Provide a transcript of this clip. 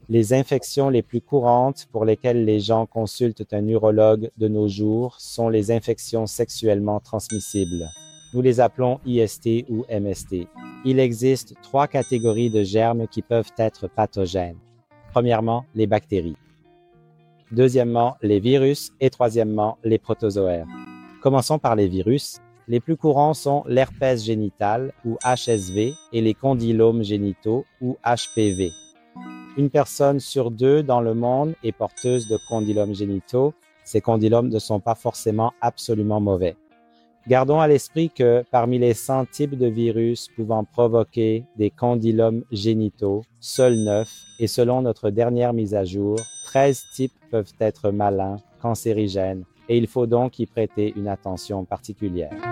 Les infections les plus courantes pour lesquelles les gens consultent un urologue de nos jours sont les infections sexuellement transmissibles. Nous les appelons IST ou MST. Il existe 3 catégories de germes qui peuvent être pathogènes. Premièrement, les bactéries. Deuxièmement, les virus et troisièmement, les protozoaires. Commençons par les virus. Les plus courants sont l'herpès génital ou HSV et les condylomes génitaux ou HPV. Une personne sur 2 dans le monde est porteuse de condylomes génitaux. Ces condylomes ne sont pas forcément absolument mauvais. Gardons à l'esprit que parmi les 100 types de virus pouvant provoquer des condylomes génitaux, seuls 9, et selon notre dernière mise à jour, 13 types peuvent être malins, cancérigènes, et il faut donc y prêter une attention particulière.